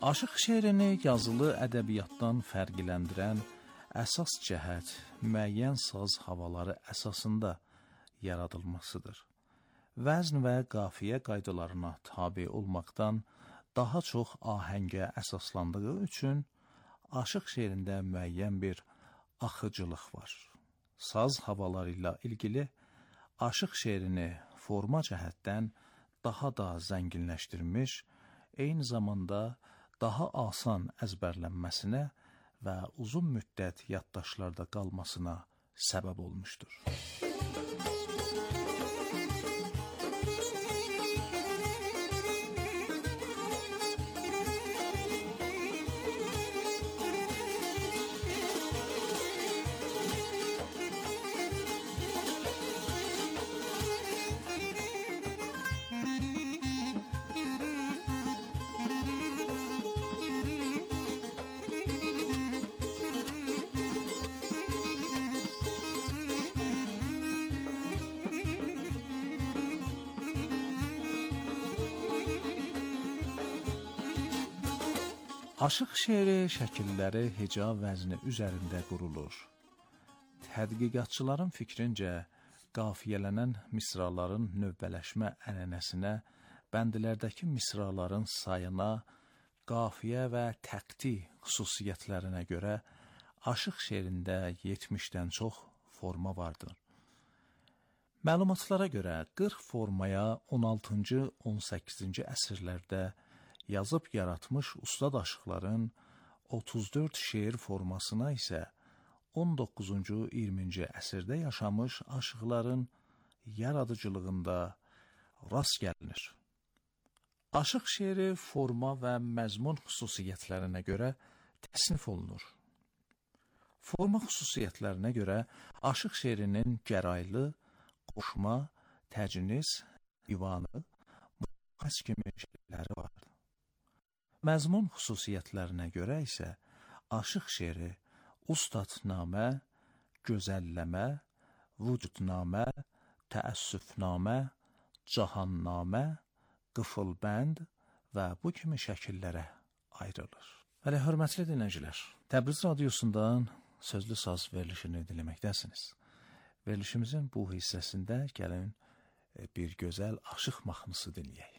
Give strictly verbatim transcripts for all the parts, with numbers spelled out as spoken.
Aşıq şeirini yazılı ədəbiyyatdan fərqləndirən əsas cəhət müəyyən saz havaları əsasında yaradılmasıdır. Vəzn və qafiyə qaydalarına tabe olmaqdan daha çox ahəngə əsaslandığı üçün aşıq şeirində müəyyən bir axıcılıq var. Saz havaları ilə ilgili aşıq şeirini forma cəhətdən daha da zənginləşdirmiş, eyni zamanda daha asan əzbərlənməsinə və uzun müddət yaddaşlarda qalmasına səbəb olmuşdur. Aşıq şeiri şəkilləri heca vəzni üzərində qurulur. Tədqiqatçıların fikrincə, qafiyələnən misraların növbələşmə ənənəsinə, bəndlərdəki misraların sayına, qafiyə və təqti xüsusiyyətlərinə görə aşıq şeirində yetmişdən çox forma vardır. Məlumatlara görə qırx formaya on altıncı on səkkizinci əsrlərdə yazıb yaratmış ustad aşıqların otuz dörd şeir formasına isə on doqquzuncu iyirminci əsrdə yaşamış aşıqların yaradıcılığında rast gəlinir. Aşıq şeiri forma və məzmun xüsusiyyətlərinə görə təsnif olunur. Forma xüsusiyyətlərinə görə aşıq şeirinin gəraylı, qoşma, təcnis, divanı, müxəs kimi şeirləri vardır. Məzmun xüsusiyyətlərinə görə isə aşıq şeiri ustadnamə, gözəlləmə, vücudnamə, təəssüfnamə, cahannamə, qıfılbənd və bu kimi şəkillərə ayrılır. Hələ hörmətli dinləyicilər, Təbriz radiosundan sözlü saz verilişini dinləməkdəsiniz. Verilişimizin bu hissəsində gəlin bir gözəl aşıq mahnısı dinləyək.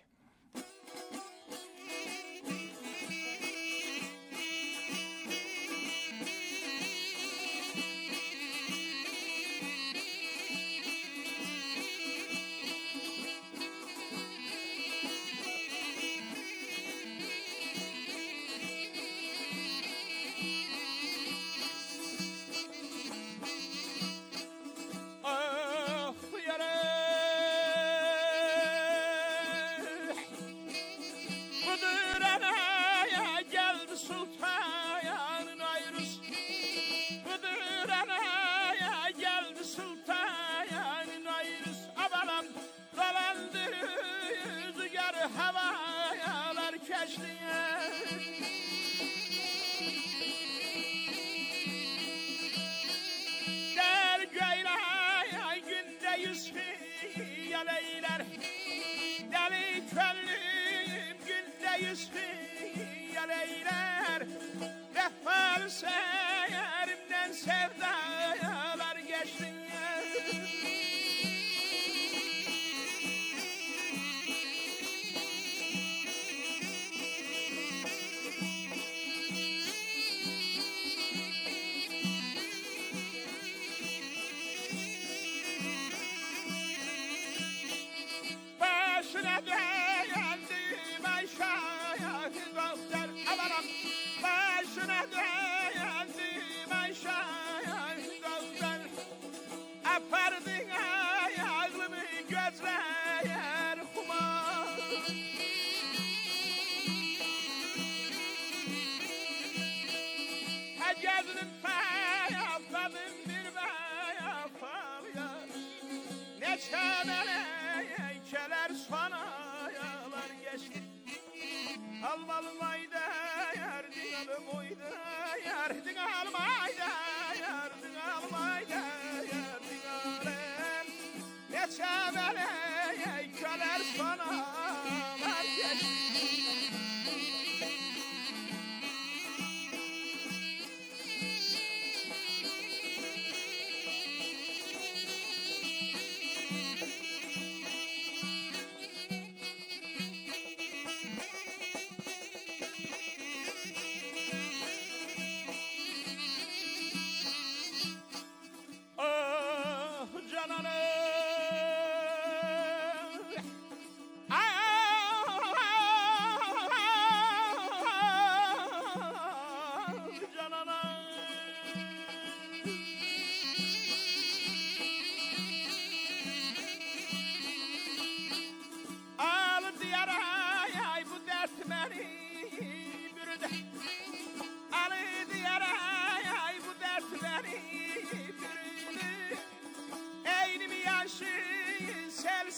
Çəbələ, kölər sana, var geçti.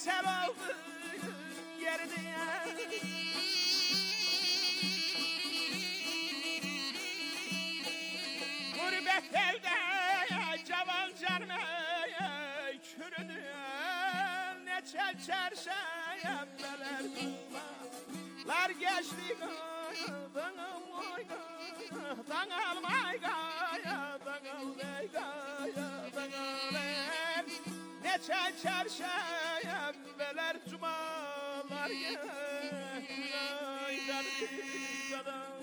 sel oldu yerine. Gurbet elde cavan canım çürüdüm, ne çel çerşembeler duvarlar geçti dağım oyna dağıl may gaya dağıl ey gaya dağıl ey, ne çel çerşembeler cumalar geçti dağım.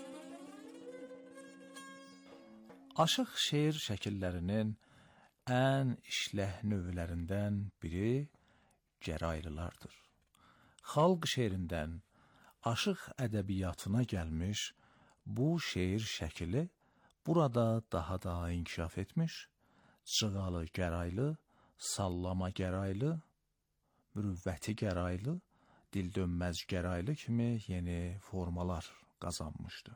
Aşıq şeir şəkillərinin ən işləh növlərindən biri gəraylılardır. Xalq şeirindən aşıq ədəbiyyatına gəlmiş bu şeir şəkili burada daha da inkişaf etmiş, cığalı gəraylı, sallama gəraylı, mürüvvəti gəraylı, dildönməz gəraylı kimi yeni formalar qazanmışdı.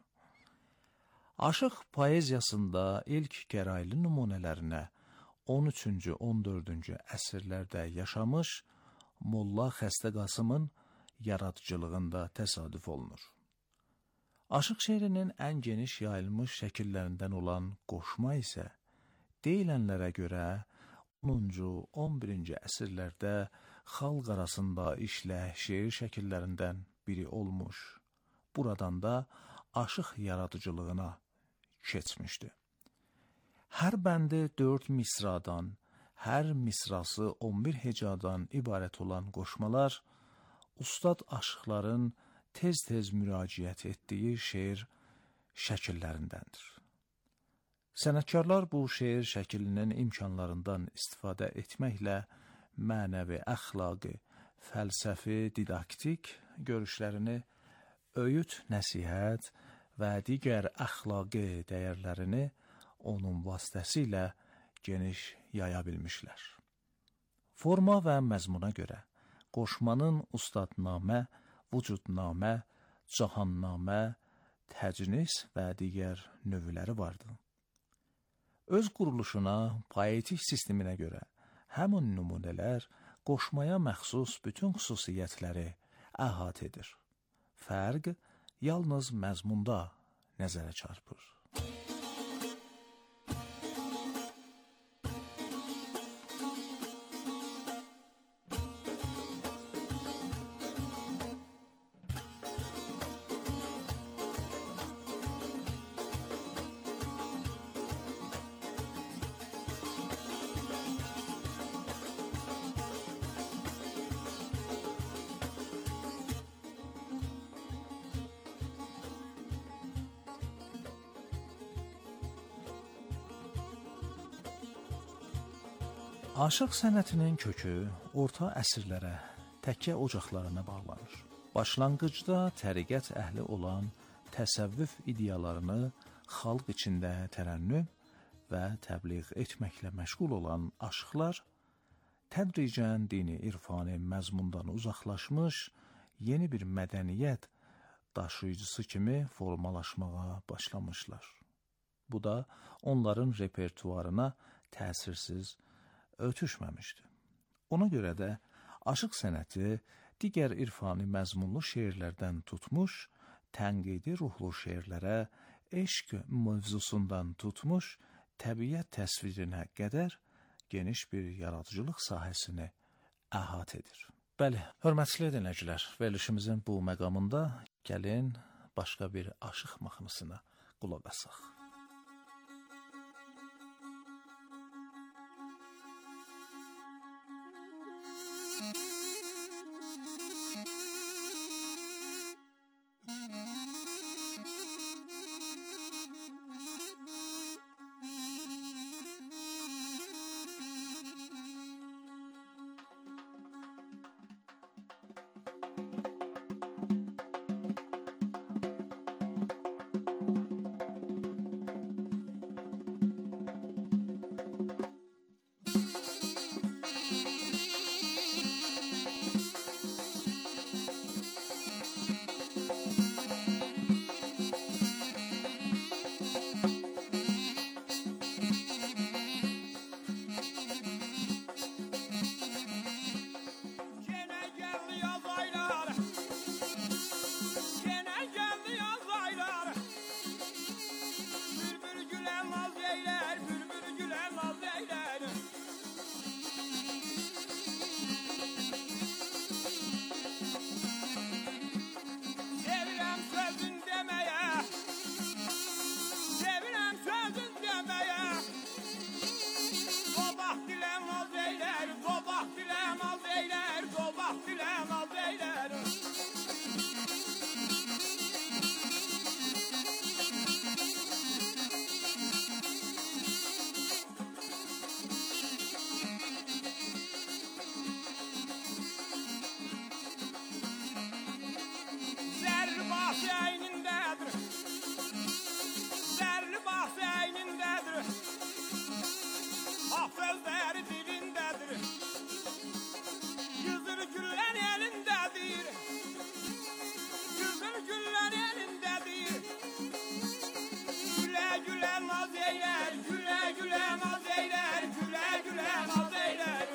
Aşıq poeziyasında ilk gəraylı nümunələrinə on üçüncü on dördüncü əsrlərdə yaşamış Molla Xəstə Qasımın yaradıcılığında təsadüf olunur. Aşıq şeirinin ən geniş yayılmış şəkillərindən olan qoşma isə deyilənlərə görə onuncu on birinci əsrlərdə xalq arasında işləh şeir şəkillərindən biri olmuş. Buradan da aşıq yaradıcılığına keçmişdi. Hər bəndi dörd misradan, hər misrası on bir hecadan ibarət olan qoşmalar, ustad aşıqların tez-tez müraciət etdiyi şeir şəkillərindəndir. Sənətkarlar bu şeir şəklinin imkanlarından istifadə etməklə mənəvi, əxlaqi, fəlsəfi, didaktik görüşlərini, öyüd, nəsihət və digər əxlaqi dəyərlərini onun vasitəsilə geniş yaya bilmişlər. Forma və məzmuna görə qoşmanın ustadnamə, vücudnamə, cahannamə, təcnis və digər növləri vardı. Öz quruluşuna, poetik sisteminə görə həmin nümunələr qoşmaya məxsus bütün xüsusiyyətləri əhatə edir. Fərq yalnız məzmunda nəzərə çarpır. Aşıq sənətinin kökü orta əsrlərə, təkkə ocaqlarına bağlanır. Başlanğıcda təriqət əhli olan təsəvvüf ideyalarını xalq içində tərənnüm və təbliğ etməklə məşğul olan aşıqlar, tədricən dini irfani məzmundan uzaqlaşmış, yeni bir mədəniyyət daşıyıcısı kimi formalaşmağa başlamışlar. Bu da onların repertuarına təsirsiz ötüşməmişdi. Ona görə də aşıq sənəti digər irfani məzmunlu şeirlərdən tutmuş, tənqidi ruhlu şeirlərə, eşq mövzusundan tutmuş, təbiət təsvirinə qədər geniş bir yaradıcılıq sahəsini əhatə edir. Bəli, hörmətli dinləyicilər, verilişimizin bu məqamında gəlin başqa bir aşıq mahnısına qulaq asaq. bahseynindedir. Zerli bahseynindedir. Hak sözleri dilindedir. Güzül güller elindedir. Güzül güller elindedir. Güle güle naz eyler, güle güle naz eyler, güle güle naz eyler.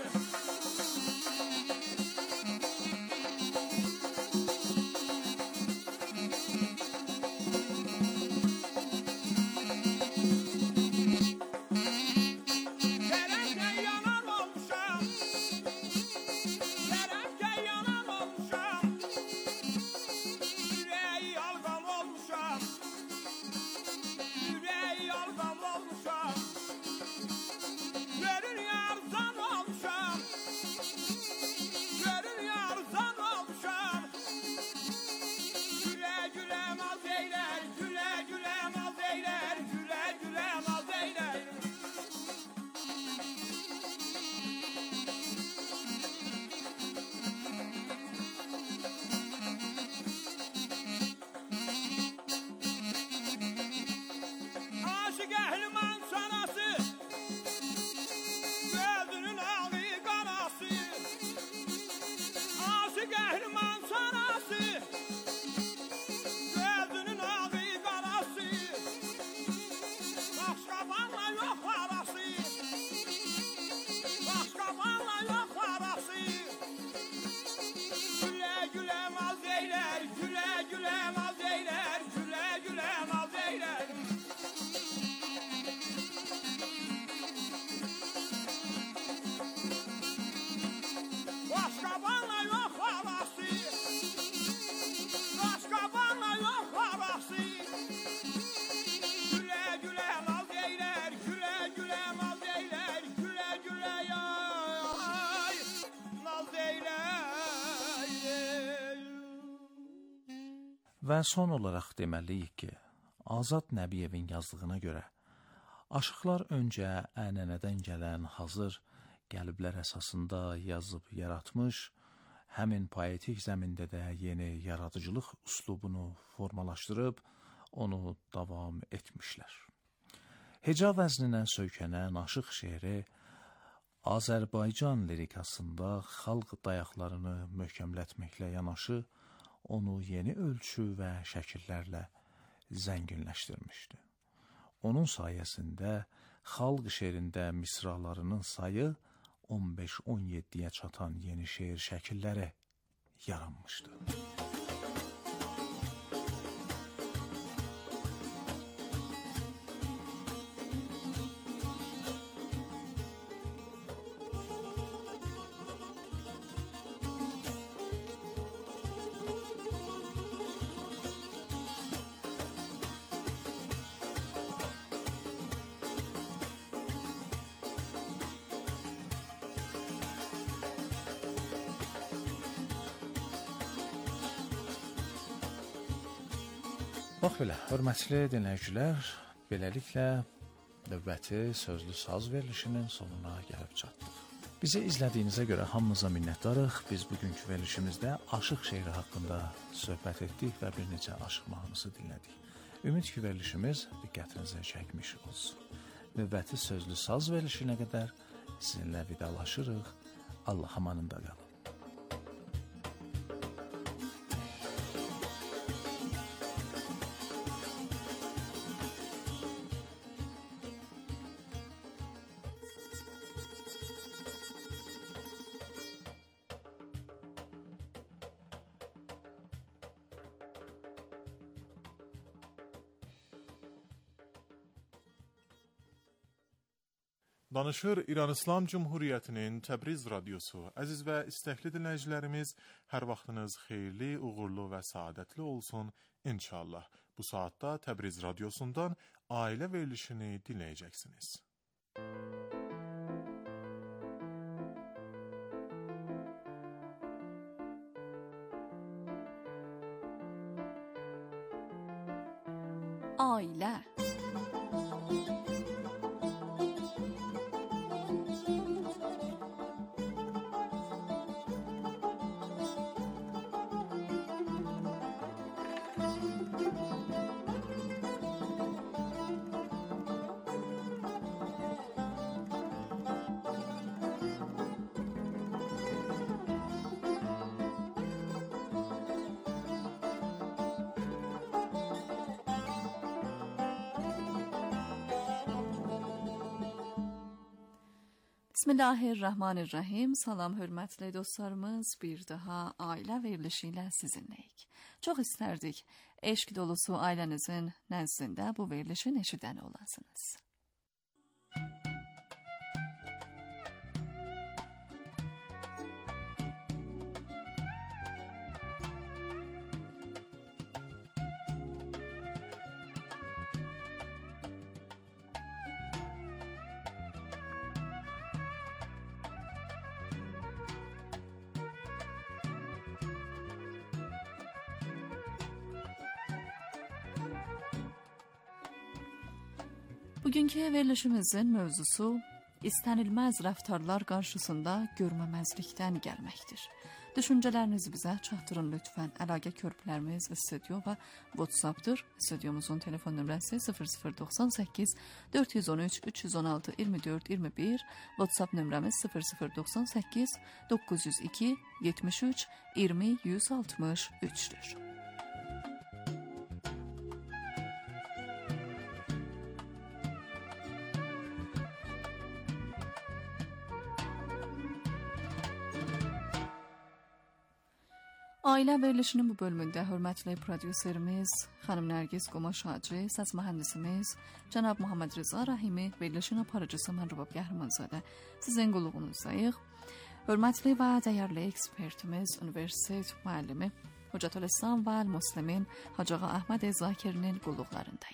Və son olaraq deməliyik ki, Azad Nəbiyevin yazdığına görə, aşıqlar öncə ənənədən gələn hazır qəliblər əsasında yazıb yaratmış, həmin poetik zəmində də yeni yaradıcılıq üslubunu formalaşdırıb, onu davam etmişlər. Heca vəzninə söykənən aşıq şeiri Azərbaycan lirikasında xalq dayaqlarını möhkəmlətməklə yanaşı, onu yeni ölçü və şəkillərlə zənginləşdirmişdi. Onun sayəsində xalq şeirində misralarının sayı on beş on yeddiyə çatan yeni şeir şəkilləri yaranmışdı. Bax belə, hörmətli dinləyicilər, beləliklə növbəti sözlü saz verilişinin sonuna gəlib çatdıq. Bizi izlədiyinizə görə hamınıza minnətdarıq. Biz bugünkü verilişimizdə aşıq şeiri haqqında söhbət etdik və bir neçə aşıq mahnısı dinlədik. Ümid ki, verilişimiz diqqətinizə çəkmiş olsun. Növbəti sözlü saz verilişinə qədər sizinlə vidalaşırıq. Allah amanında qalın. Danışır İran İslam Cumhuriyyətinin Təbriz radiosu. Əziz və istəkli dinləyicilərimiz, hər vaxtınız xeyirli, uğurlu və saadətli olsun inşallah. Bu saatda Təbriz radiosundan ailə verilişini dinləyəcəksiniz. Ailə. Bismillahirrahmanirrahim. Salam hörmətli dostlarımız, bir daha ailə verilişi ilə sizinləyik. Çox istərdik eşq dolusu ailənizin nəzdində bu verilişin eşidəni olasınız. Bugünkü verilişimizin mövzusu istənilməz rəftarlar qarşısında görməməzlikdən gəlməkdir. Düşüncələrinizi bizə çatdırın lütfən. Əlaqə körpülərimiz studio və WhatsApp-dır. Studiomuzun telefon nömrəsi sıfır sıfır doxsan səkkiz dörd yüz on üç üç yüz on altı iyirmi dörd iyirmi bir, WhatsApp nömrəmiz sıfır sıfır doxsan səkkiz doqquz yüz iki yetmiş üç iyirmi yüz altmış üçdür. Ailə verilişinin bu bölümündə hörmətli prodüserimiz xanım Nərgiz Qomaş Hacı, səs mühəndisimiz cənab Muhammed Rıza Rahimi, verilişin aparıcısı mən Rubab Qəhrəmanzadə sizin qulluğunuzdayıq. Hörmətli və dəyərli ekspertimiz, universitet müəllimi Hocatülislam və Müslimin Hacı Ağa Əhməd Zakirinin qulluqlarındayıq.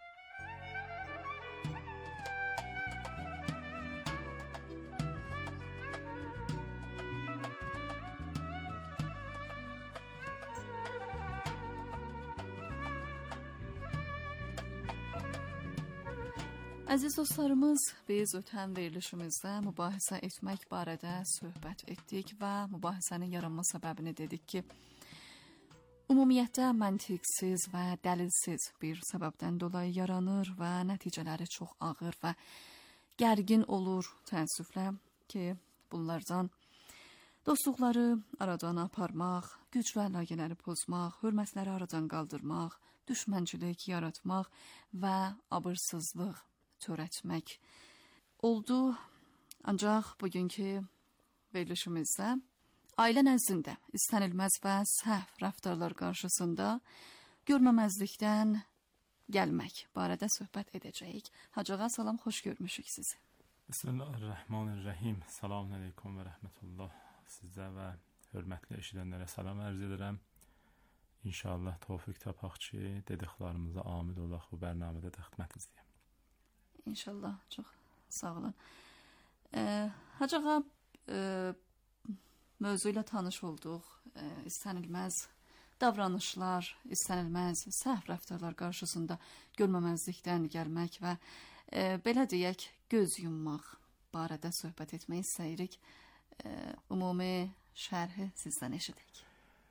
Əziz dostlarımız, biz ötən verilişimizdə mübahisə etmək barədə söhbət etdik və mübahisənin yaranma səbəbini dedik ki, ümumiyyətlə məntiqsiz və dəlilsiz bir səbəbdən dolayı yaranır və nəticələri çox ağır və gərgin olur təəssüflə ki, bunlardan dostluqları aradan aparmaq, güclü əlaqələri pozmaq, hörmətləri aradan qaldırmaq, düşmənçilik yaratmaq və abırsızlıq törətmək oldu. Ancaq bugünkü verilişimizdə ailə nəzdində istənilməz və səhv rəftarlar qarşısında görməməzlikdən gəlmək barədə söhbət edəcəyik. Hacı ağa, salam, xoş görmüşük sizi. Bismillahirrahmanirrahim. Selamun aleyküm və rəhmətullah. Sizə və hörmətli eşidənlərə salam ərz edirəm. İnşallah tövfiq tapaq ki, dediklərimize amil olaq bu bərnamədə də xidmət izləyəm. İnşallah, çox sağ olun. Ee, Hacı ağa, e, mövzu ilə tanış olduq. E, istənilməz davranışlar, istənilməz səhv rəftarlar qarşısında görməməzlikdən gəlmək və e, belə deyək, göz yummaq barədə söhbət etmək istəyirik. E, ümumi şərhi sizdən eşidək.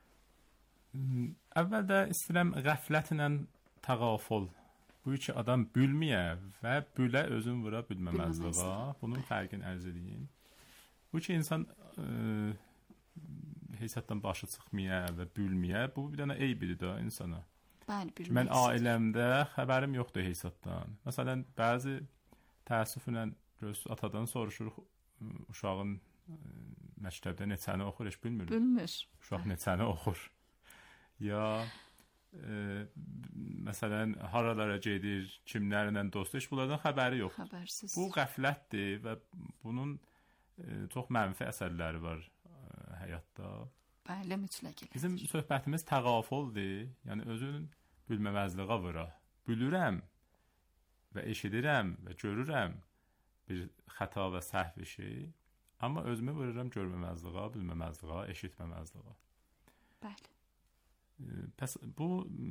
Əvvəldə istəyirəm qəflətlə təğaful. Bu iki adam bülməyə və bülə özün vura bilməməzliğə, bunun fərqini ərz edeyim. Bu iki insan e, heysiyyatdan başı çıxmaya və bülməyə, bu bir dənə eybidir də insana. Bəli, bilmək. Mən ailəmdə xəbərim yoxdur heysiyyatdan. Məsələn, bəzi təəssüflə atadan soruşuruq, uşağın məktəbdə neçəni oxur, heç bilmirik. Bilmir. Uşaq neçəni oxur. Ya e, məsələn, haralara gedir, kimlərlə dost, heç bunlardan xəbəri yoxdur. Xəbərsiz. Bu qəflətdir və bunun e, çox mənfi əsərləri var e, həyatda. Bəli, mütləq elədir. Bizim söhbətimiz təğafuldur, yəni özün bilməməzliğə vura. Bilirəm və eşidirəm və görürəm bir xəta və səhv işi, amma özümü vururam görməməzliğə, bilməməzliğə, eşitməməzliğə. Bəli. Pəs bu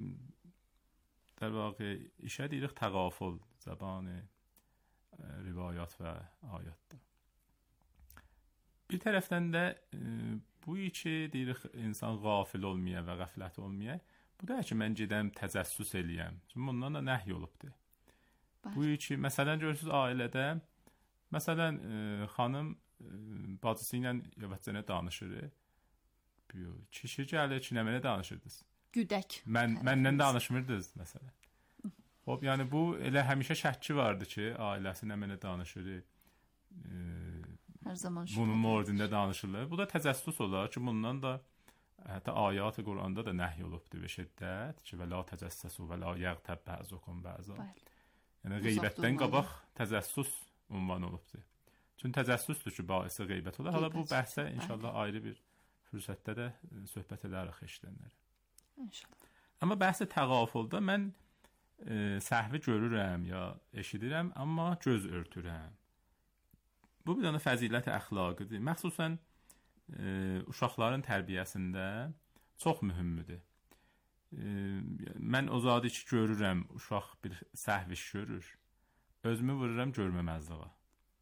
در واقع işə deyirik təğaful, zəbani rivayat və ayətdə. Bir tərəfdən də e, bu iki deyirik insan qafil olmaya və qəflət olmaya, bu da ki mən gedəm təcəssüs eləyəm. Çünki bundan da nəhy olubdur. Bəli. Bu iki, məsələn görürsünüz ailədə, məsələn e, xanım e, bacısı ilə yavaşca danışır. Kişi gəlir ki, nə mənə danışırdınız? Güdək. Mən məndən danışmırdınız məsələn. Hop, yəni bu elə həmişə şəkki vardı ki, ailəsi nə mənə danışır. E, hər zaman bunun mordində danışırlar. Bu da təcəssüs olar ki, bundan da hətta ayat-ı Quranda da nəhy olubdur və şiddət ki, və la təcəssəsu və la yəğtəb bəzukum bəza. Yəni qeybətdən qabaq təcəssüs ünvan olubdur. Çünki təcəssüsdür ki, baisi qeybət olar. Hala bu bəhsə inşallah ayrı bir fürsətdə də söhbət edərik eşidənlərə. İnşallah. Amma bəhsə təğafulda mən e, səhvi görürəm ya eşidirəm, amma göz örtürəm. Bu bir dənə fəzilət əxlaqıdır. Məxsusən e, uşaqların tərbiyəsində çox mühümdür. E, mən o zadı ki görürəm, uşaq bir səhv iş görür. Özümü vururam görməməzliyə.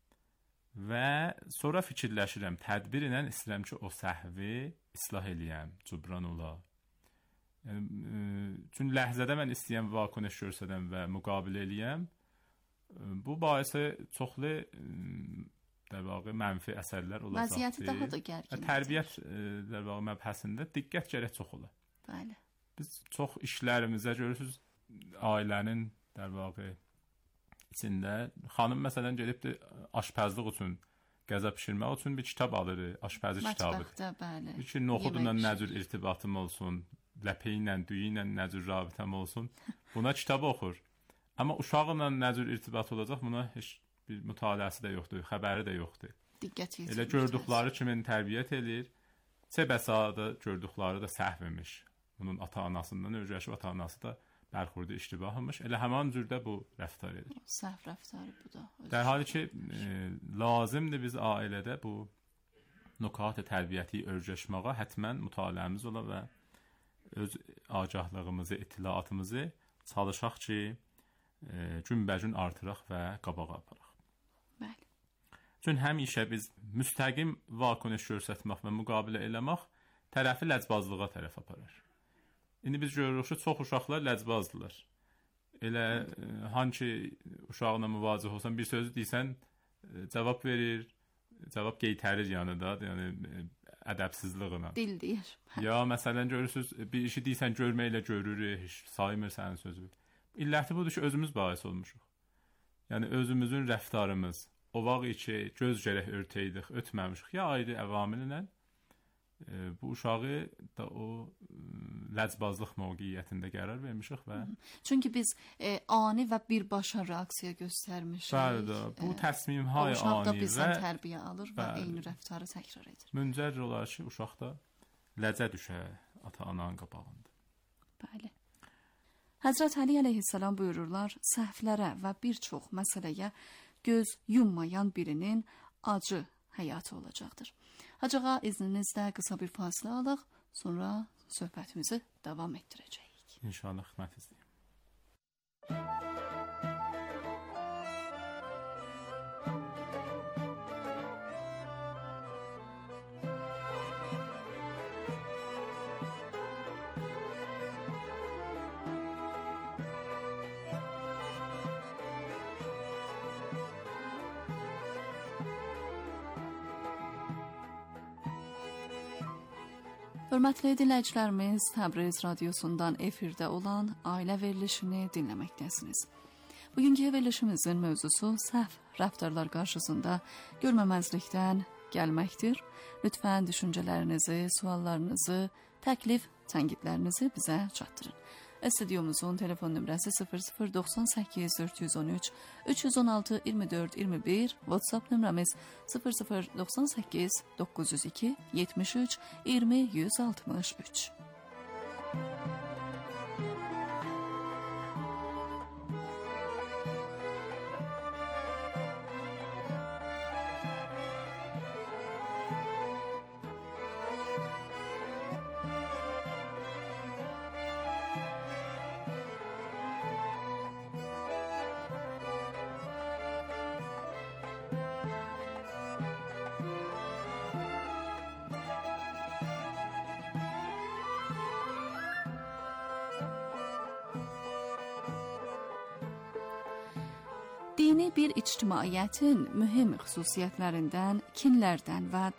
Və sonra fikirləşirəm, tədbir ilə istəyirəm ki, o səhvi islah eləyəm, cübran ola. Yəni, e, çünki ləhzədə mən istəyəm vakuneş görsədəm və müqabilə eləyəm. E, bu baisi çoxlu e, در واقع منفی əsərlər olacaqdır. Vəziyyəti daha da gərgin. Tərbiyyət در واقع məbhəsində diqqət gərək çox ola. Bəli. Biz çox işlərimizə görürsüz, ailənin در واقع içində xanım məsələn gedibdi aşpazlıq üçün, qəza bişirmək üçün bir kitab alır, aşpazı kitabı. Mətbəxdə, bəli. Bir ki, noxudla nə cür irtibatım olsun, ləpəyi ilə, düyü ilə nə cür rabitəm olsun, buna kitab oxur. Amma uşaqla nə cür irtibat olacaq, buna heç bir mütaliəsi də yoxdur, xəbəri də yoxdur. Diqqət yetirmir. Elə gördükləri kimi tərbiyyət eləyir. Səbəsada gördükləri də səhv imiş. Bunun ata-anasından öyrəşib, ata-anası da bərxurdu iştibah imiş. Elə həmin cürdə bu rəftar edir. Səhv rəftarı bu da. Dərhal ki, e, lazımdır biz ailədə bu nüqat-ı tərbiyyəti öyrəşməyə həttəmən mütaliəmiz ola və öz agahlığımızı, ittilaatımızı çalışaq ki, e, günbəgün artıraq və qabağa aparaq. Bəli. Çünki həmişə biz müstəqim vakuneş göstərmək və müqabilə eləmək tərəfi ləcbazlığa tərəf aparır. İndi biz görürük ki, çox uşaqlar ləcbazdırlar. Elə e, hanki uşaqla müvazih olsan bir sözü deysən, e, cavab verir, cavab qeytərir yanında, yəni e, ədəbsizliğinə. Dil deyir. Ya məsələn görürsüz, bir işi deysən görməklə görürük, heç saymır sənin sözü. İlləti budur ki, özümüz bahis olmuşuq. Yəni özümüzün rəftarımız, o vaxt ki, göz gərək örtəydik, ötməmişik. Ya ayrı əvamillə e, bu uşağı da o e, ləcbazlıq mövqeyiyyətində qərar vermişik və... Çünki biz e, ani və birbaşa reaksiya göstərmişik. Bəli də, bu e, təsmimhay ani və... Uşaq da bizdən tərbiyə alır və bəli, eyni rəftarı təkrar edir. Müncər olar ki, uşaq da ləzə düşə ata-ananın qabağında. Bəli. Həzrət Əli əleyhissalam buyururlar, səhvlərə və bir çox məsələyə göz yummayan birinin acı həyatı olacaqdır. Hacağa izninizlə qısa bir fasilə alaq, sonra söhbətimizi davam etdirəcəyik. İnşallah xidmətinizdəyim. Hörmətli dinləyicilərimiz, Təbriz radiosundan efirdə olan ailə verilişini dinləməkdəsiniz. Bugünkü verilişimizin mövzusu səhv rəftarlar qarşısında görməməzlikdən gəlməkdir. Lütfən düşüncələrinizi, suallarınızı, təklif, tənqidlərinizi bizə çatdırın. Stüdyomuzun telefon nömrəsi sıfır sıfır doxsan səkkiz dörd yüz on üç üç yüz on altı iyirmi dörd iyirmi bir, WhatsApp nömrəmiz sıfır sıfır doxsan səkkiz doqquz yüz iki yetmiş üç iyirmi yüz altmış üç. Dini bir ictimaiyyətin mühüm xüsusiyyətlərindən kinlərdən və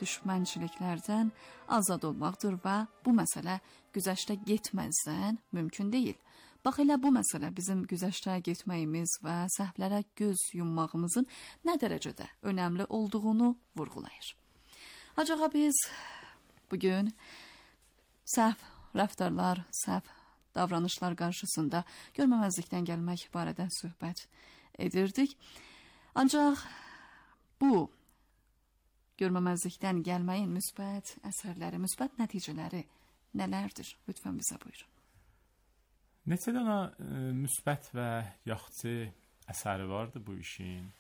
düşmənçiliklərdən azad olmaqdır və bu məsələ güzəştə getməzdən mümkün deyil. Bax elə bu məsələ bizim güzəştə getməyimiz və səhvlərə göz yummağımızın nə dərəcədə önəmli olduğunu vurğulayır. Ancaq biz bugün səhv rəftarlar, səhv davranışlar qarşısında görməməzlikdən gəlmək barədə söhbət edirdik. Ancaq bu görməməzlikdən gəlməyin müsbət əsərləri, müsbət nəticələri nələrdir? Lütfən bizə buyurun. Neçə dənə e, müsbət və yaxçı əsəri vardı bu işin.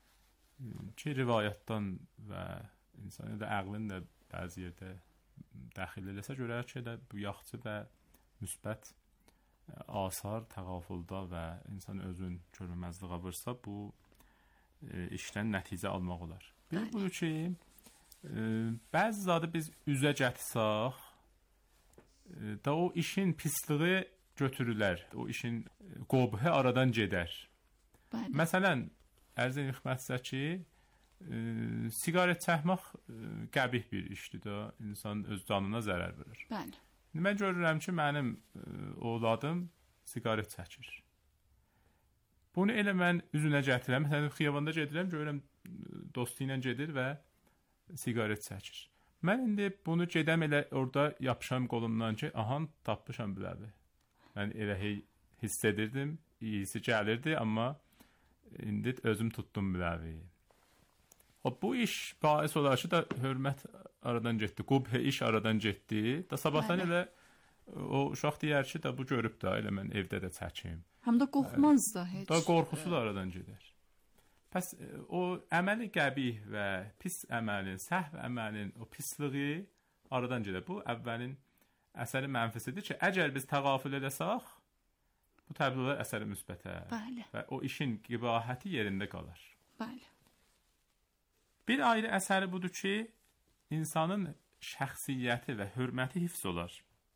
Ki rivayətdən və insanın da ağlın da bəzi yerdə daxil eləsə görər ki, də bu yaxçı və müsbət asar təğafulda və insan özün görməməzliyə vursa bu e, işdən nəticə almaq olar. Bir budur ki, e, bəzi zadı biz üzə gətirsək, e, da o işin pisliği götürülər, o işin qobhu aradan gedər. Bəli. Məsələn, ərz etməksə ki, e, siqaret çəkmək e, qəbih bir işdir də, insan öz canına zərər verir. Bəli. Mən görürəm ki, mənim e, oğladım siqaret çəkir. Bunu elə mən üzünə gətirəm, məsələn, xiyabanda gedirəm, görürəm dostu ilə gedir və siqaret çəkir. Mən indi bunu gedəm elə orada yapışam qolumdan ki, ahan tapmışam biləbi. Mən elə hey hiss edirdim, iyisi gəlirdi, amma indi özüm tutdum biləvi. O bu iş bais olar ki, da hörmət aradan getdi, qubh iş aradan getdi. Da sabahdan elə o uşaq deyər ki, da bu görüb da elə mən evdə də çəkim. Həm də qorxmaz da heç. Da qorxusu da aradan gedər. Pəs o əməli qəbih və pis əməlin, səhv əməlin o pisliyi aradan gedər. Bu əvvəlin əsəri mənfisidir ki, əgər biz təğafül edəsək, bu təbdil olar əsəri müsbətə. Bəli. Və o işin qibahəti yerində qalır. Bəli. Bir ayrı əsəri budur ki, insanın şəxsiyyəti və hörməti hifz olar.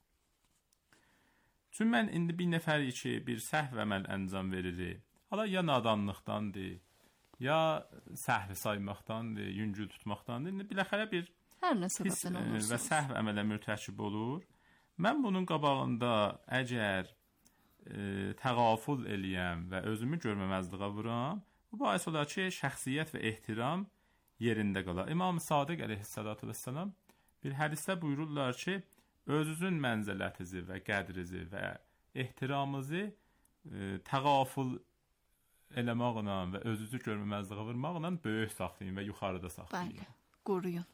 Çünki mən indi bir nəfəri ki, bir səhv əməl əncam veririk. Hala ya nadanlıqdandır, ya səhvi saymaqdandır, yüngül tutmaqdandır. İndi biləxərə bir hər nə pis səbəbdən olursa və səhv əmələ mürtəkib olur. Mən bunun qabağında əgər e, təğaful eləyəm və özümü görməməzliyə vuram, bu bais olar ki, şəxsiyyət və ehtiram yerində qalar. İmam Sadiq əleyhissalatu vesselam bir hədisdə buyururlar ki, özünüzün mənzilətinizi və qədrinizi və ehtiramınızı e, təğaful eləməklə və özünüzü görməməzliyə vurmaqla böyük saxlayın və yuxarıda saxlayın. Bəli, qoruyun.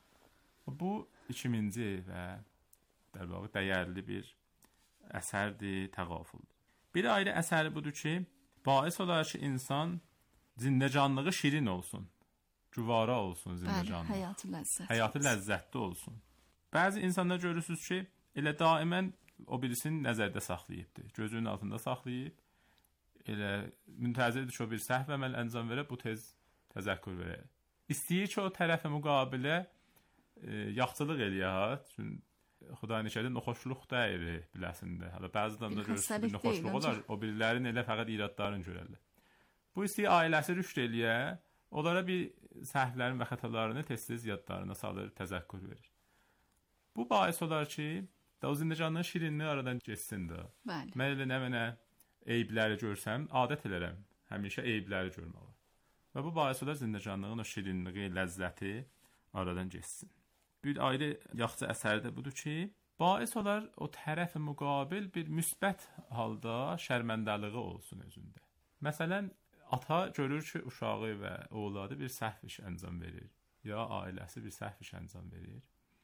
Bu iki minci və der vaxtı dəyərli bir əsərdir, təğafuldur. Bir ayrı əsəri budur ki, bais olar ki, insan zindəcanlığı şirin olsun, güvara olsun zindəcanlığı. Bəli, həyatı ləzzətli. Həyatı ləzzətli olsun. Bəzi insanlar görürsünüz ki, elə daimən o birisini nəzərdə saxlayıbdır, gözünün altında saxlayıb, elə müntəzirdir ki, o bir səhv əməl əncam verə, bu tez təzəkkür verə. İstəyir ki, o tərəfə müqabilə e, yaxçılıq eləyək, çünki Xuda neçədə noxoşluq deyir biləsində. Hələ bəzidən də görürsünüz bir noxoşluq olar, o birilərin elə fəqət iradlarını görərlər. Bu istəyir ailəsi rüşd eləyə, onlara bir səhvlərin və xətalarını tez-tez yadlarına salır, təzəkkür verir. Bu bais olar ki, da o zindəcanlığın şirinliyi aradan geçsin də. Bəli. Mən elə nə mənə eybləri görsəm, adət elərəm həmişə eybləri görməyə. Və bu bais olar zindəcanlığın o şirinliyi, ləzzəti aradan geçsin. Bir ayrı yaxçı əsərdə budur ki, bais olar o tərəf-i müqabil bir müsbət halda şərməndəliyi olsun özündə. Məsələn, ata görür ki, uşağı və oğladı bir səhv iş əncam verir, ya ailəsi bir səhv iş əncam verir.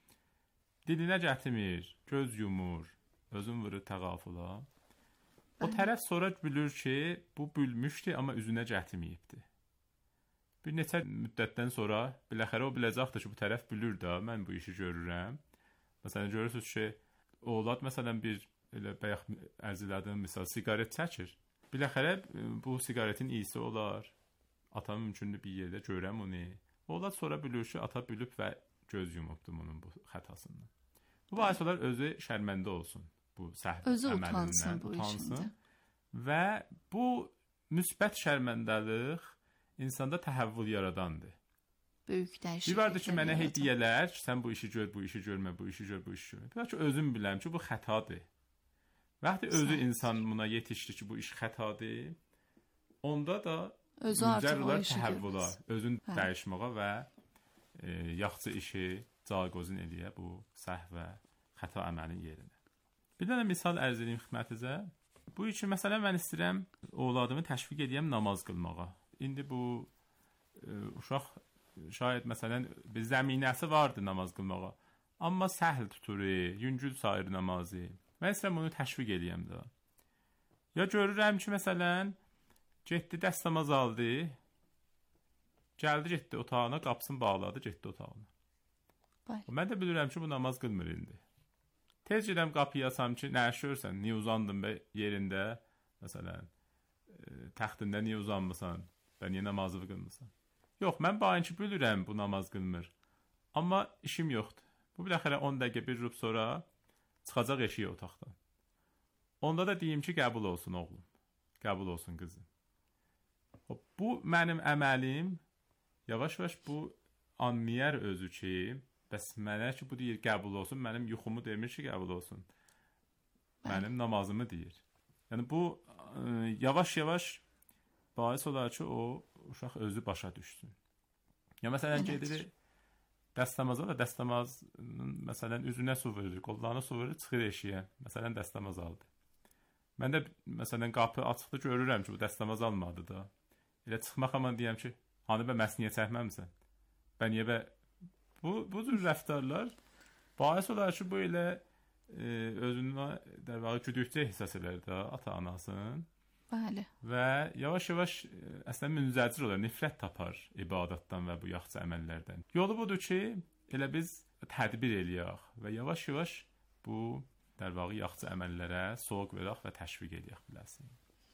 Dilinə gətirmir, göz yumur, özün vurur təğafula. O tərəf sonra bilir ki, bu bülmüşdü, amma üzünə gətirməyibdi. Bir neçə müddətdən sonra biləxərə o biləcəkdir ki, bu tərəf bilir də, mən bu işi görürəm. Məsələn, görürsünüz ki, oğlad məsələn bir elə bayaq ərz elədiyim misal siqaret çəkir. Biləxərə bu siqaretin iyisi olar. Ata mümkündür bir yerdə görəm onu. Oğlad sonra bilir ki, ata bilib və göz yumubdu bunun bu xətasından. Bu bais olar özü şərməndə olsun bu səhv özü əməlindən. utansın bu işində. Və bu müsbət şərməndəlik insanda təhəvvül yaradandır. Böyük dəyişiklik. Bir vardır ki, mənə hey deyələr ki, sən bu işi gör, bu işi görmə, bu işi gör, bu işi görmə. Bir ki, özüm biləm ki, bu xətadır. Vəqti özü insan buna yetişdi ki, bu iş xətadır, onda da özü artıq o işi təhəvvüla, özün hə. dəyişməyə və e, yaxşı işi caqozun eləyə bu səhv və xəta əməlin yerinə. Bir dənə misal ərz edeyim xidmətinizə. Bu üçün məsələn mən istəyirəm oğladımı təşviq edəyəm namaz qılmağa. İndi bu e, uşaq şayad məsələn bir zəminəsi vardı namaz qılmağa. Amma səhl tutur, yüngül sayır namazı. Mən istəyirəm bunu təşviq edəyəm də. Ya görürəm ki, məsələn getdi dəstəmaz aldı, gəldi getdi otağına, qapısını bağladı, getdi otağına. Bay. Mən də bilirəm ki, bu namaz qılmır indi. Tez gedəm qapıyı asam ki, nə şörsən, niyə uzandın bə yerində, məsələn, e, təxtində niyə uzanmısan, və niyə namazı qılmırsan? Yox, mən bayın ki, bilirəm bu namaz qılmır. Amma işim yoxdur. Bu bir dəxələ on dəqiqə bir rüb sonra çıxacaq eşiyə otaqdan. Onda da deyim ki, qəbul olsun oğlum, qəbul olsun qızım. Bu mənim əməlim yavaş-yavaş bu anlayar özü ki, bəs mənə ki, bu deyir qəbul olsun, mənim yuxumu demir ki, qəbul olsun. Mənim namazımı deyir. Yəni bu yavaş-yavaş bahis olar ki, o uşaq özü başa düşsün. Ya məsələn gedir dəstəmaza da dəstəmazın məsələn üzünə su verir, qollarına su verir, çıxır eşiyə. Məsələn dəstəmaz aldı. Mən də məsələn qapı açıqda görürəm ki, bu dəstəmaz almadı da. Elə çıxmaq aman deyəm ki, hani bə məsniyə çəkməmisən? Bə niyə bə bu bu cür rəftarlar bahis olar ki, bu elə e, özünə dəvəyə güdükcə hissas elər də ata-anasının. Bəli. Və yavaş-yavaş əslən münzəcir olar, nifrət tapar ibadətdən və bu yaxşı əməllərdən. Yolu budur ki, elə biz tədbir eləyək və yavaş-yavaş bu dərvağı yaxşı əməllərə soğuq verək və təşviq eləyək biləsin.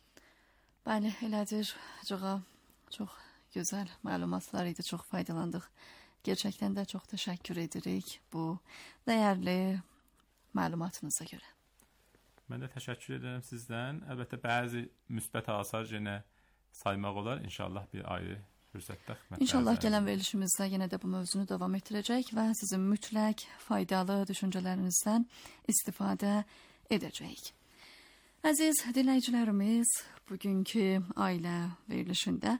Bəli, elədir. Çox çox gözəl məlumatlar idi, çox faydalandıq. Gerçəkdən də çox təşəkkür edirik bu dəyərli məlumatınıza görə. Mən də təşəkkür edirəm sizdən. Əlbəttə bəzi müsbət asar yenə saymaq olar. İnşallah bir ayrı fürsətdə xidmət. İnşallah gələn verilişimizdə yenə də bu mövzunu davam etdirəcək və sizin mütləq faydalı düşüncələrinizdən istifadə edəcəyik. Əziz dinləyicilərimiz, bugünkü ailə verilişində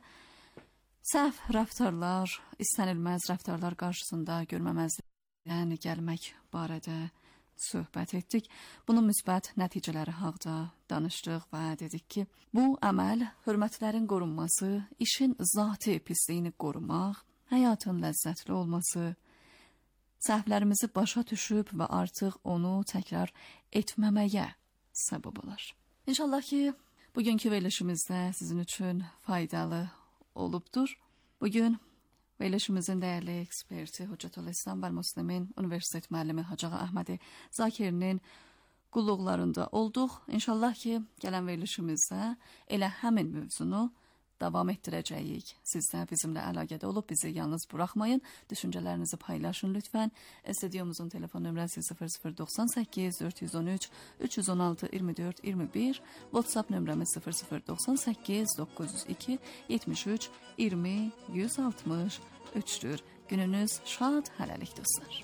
səhv rəftarlar, istənilməz rəftarlar qarşısında görməməzlikdən gəlmək barədə söhbət etdik. Bunun müsbət nəticələri haqqında danışdıq və dedik ki, bu əməl hörmətlərin qorunması, işin zati pisliyini qorumaq, həyatın ləzzətli olması, səhvlərimizi başa düşüb və artıq onu təkrar etməməyə səbəb olar. İnşallah ki, bugünkü verilişimizdə sizin üçün faydalı olubdur. Bugün verilişimizin dəyərli eksperti Hüccətül-İslam və Müslimin Universitet müəllimi Hacı Ağa Əhmədi Zakirinin qulluqlarında olduq. İnşallah ki, gələn verilişimizdə elə həmin mövzunu davam etdirəcəyik. Siz də bizimlə əlaqədə olub bizi yalnız buraxmayın. Düşüncələrinizi paylaşın lütfən. Studiomuzun telefon nömrəsi sıfır sıfır doxsan səkkiz dörd yüz on üç üç yüz on altı iyirmi dörd iyirmi bir, WhatsApp nömrəmiz sıfır sıfır doxsan səkkiz doqquz yüz iki yetmiş üç iyirmi yüz altmış üçdür. Gününüz şad, hələlik dostlar.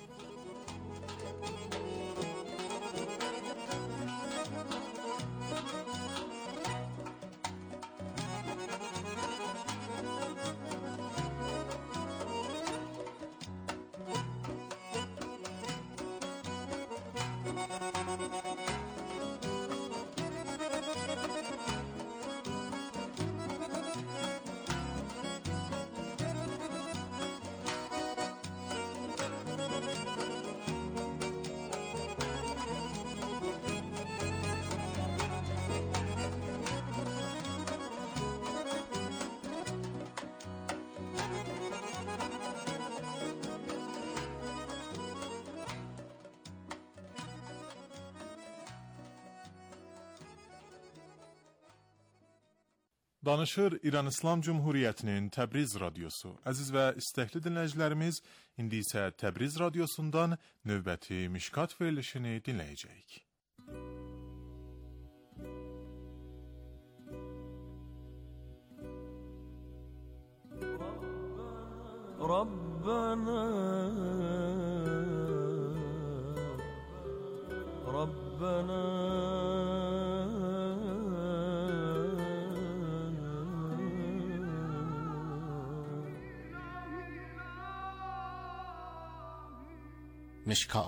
Danışır İran İslam Cumhuriyyətinin Təbriz radiosu. Əziz və istəkli dinləyicilərimiz, indi isə Təbriz radiosundan növbəti Mişkat verilişini dinləyəcəyik. Rabbana Rabbana ربنا مشکا